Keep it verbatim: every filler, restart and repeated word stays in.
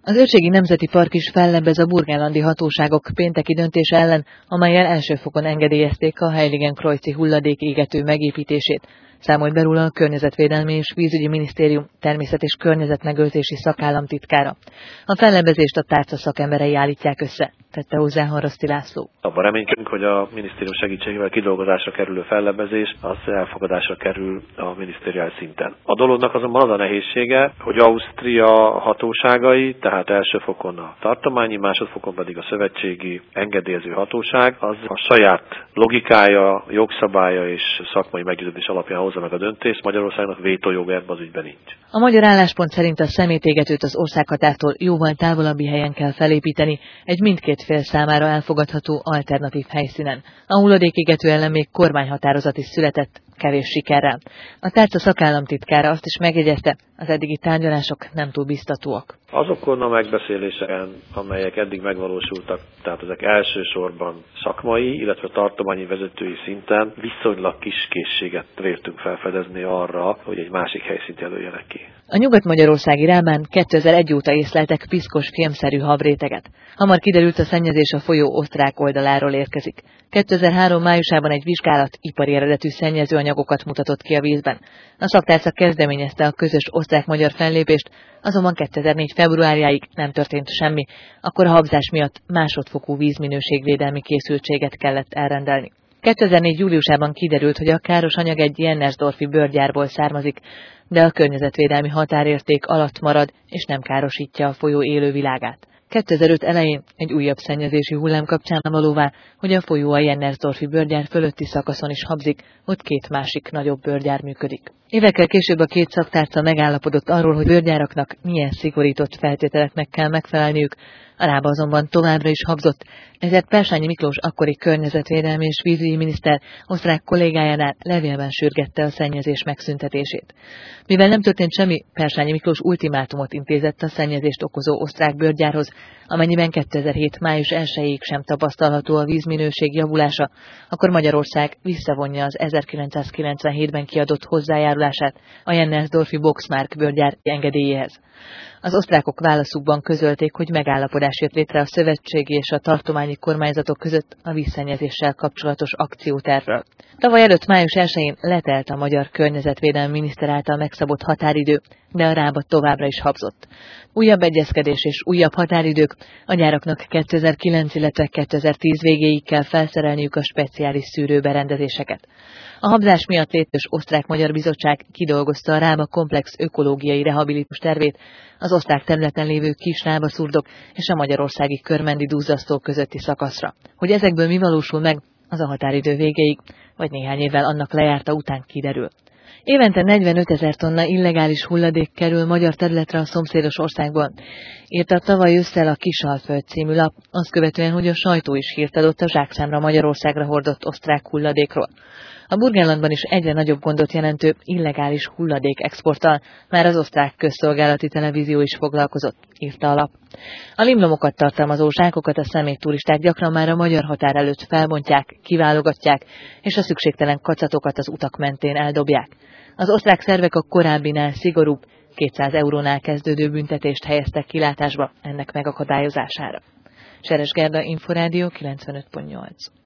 Az Őrségi Nemzeti Park is fellebbez a burgenlandi hatóságok pénteki döntése ellen, amellyel első fokon engedélyezték a Heiligenkreuz-i hulladékégető megépítését, számolt be róla a Környezetvédelmi és Vízügyi Minisztérium természet- és környezetmegőrzési szakállamtitkára. A fellebbezést a tárca szakemberei állítják össze, tette hozzá Haraszti László. Abban reménykedünk, hogy a minisztérium segítségével kidolgozásra kerülő fellebbezés az elfogadásra kerül a minisztériál szinten. A dolognak azonban az a nehézsége, hogy Ausztria hatóságai, tehát első fokon a tartományi, másodfokon pedig a szövetségi engedélyező hatóság, az a saját logikája, jogszabálya és szakmai meggyőződés alapján hozza meg a döntést, Magyarországnak vétójoga ebben az ügyben nincs. A magyar álláspont szerint a szemétégetőt az országhatártól jóval távolabbi helyen kell felépíteni, egy mindkét fél számára elfogadható alternatív helyszínen. A hulladékégető ellen még kormányhatározat is született, kevés sikerrel. A tárca szakállamtitkára azt is megjegyezte, az eddigi tárgyalások nem túl biztatóak. Azokon a megbeszéléseken, amelyek eddig megvalósultak, tehát ezek elsősorban szakmai, illetve tartományi vezetői szinten viszonylag kis készséget véltünk felfedezni arra, hogy egy másik helyszínt jelöljenek ki. A nyugat-magyarországi Rámán kétezer-egy óta észleltek piszkos filmszerű habréteget. Hamar kiderült, a szennyezés a folyó osztrák oldaláról érkezik. kétezer-három májusában egy vizsgálat ipari eredetű szennyezőanyagokat mutatott ki a vízben. A szaktárca kezdeményezte a közös osztrák-magyar fellépést, azonban kétezer-négy februárjáig nem történt semmi, akkor a habzás miatt másodfokú vízminőségvédelmi készültséget kellett elrendelni. kétezer-négy júliusában kiderült, hogy a káros anyag egy Jennersdorfi bőrgyárból származik, de a környezetvédelmi határérték alatt marad, és nem károsítja a folyó élővilágát. kétezer-öt elején egy újabb szennyezési hullám kapcsán valóvá, hogy a folyó a Jennersdorfi bőrgyár fölötti szakaszon is habzik, ott két másik nagyobb bőrgyár működik. Évekkel később a két szaktárca megállapodott arról, hogy bőrgyáraknak milyen szigorított feltételeknek kell megfelelniük, a Rába azonban továbbra is habzott, ezért Persányi Miklós akkori környezetvédelmi és vízügyi miniszter osztrák kollégájánál levélben sürgette a szennyezés megszüntetését. Mivel nem történt semmi, Persányi Miklós ultimátumot intézett a szennyezést okozó osztrák bőrgyárhoz, amennyiben kétezer-hét május elsejéig sem tapasztalható a vízminőség javulása, akkor Magyarország visszavonja az ezerkilencszázkilencvenhétben kiadott hozzájárulását a Jennersdorfi Boxmark bőrgyár engedélyéhez. Az osztrákok válaszukban közölték, hogy megállapodás jött létre a szövetségi és a tartományi kormányzatok között a vízszennyezéssel kapcsolatos akciótervről. Tavaly előtt május elsején letelt a magyar környezetvédelmi miniszter által megszabott határidő, de a Rába továbbra is habzott. Újabb egyezkedés és újabb határidők, a gyáraknak kétezer-kilenc, illetve kétezer-tíz végéig kell felszerelniük a speciális szűrőberendezéseket. A habzás miatt létező osztrák-magyar bizottság kidolgozta a Rába komplex ökológiai rehabilitus tervét, az osztrák területen lévő kis rábaszurdok és a magyarországi körmendi duzzasztó közötti szakaszra. Hogy ezekből mi valósul meg, az a határidő végéig, vagy néhány évvel annak lejárta után kiderül. Évente negyvenötezer tonna illegális hulladék kerül magyar területre a szomszédos országból, írta tavaly ősszel a Kisalföld című lap, azt követően, hogy a sajtó is hírt adott a zsákszámra Magyarországra hordott osztrák hulladékról. A Burgenlandban is egyre nagyobb gondot jelentő illegális hulladék exporttal már az osztrák közszolgálati televízió is foglalkozott, írta a lap. A limlomokat tartalmazó zsákokat a személyturisták gyakran már a magyar határ előtt felbontják, kiválogatják, és a szükségtelen kacatokat az utak mentén eldobják. Az osztrák szervek a korábbinál szigorúbb, kétszáz eurónál kezdődő büntetést helyeztek kilátásba ennek megakadályozására. Seres Gerda, Inforádió kilencvenöt pont nyolc.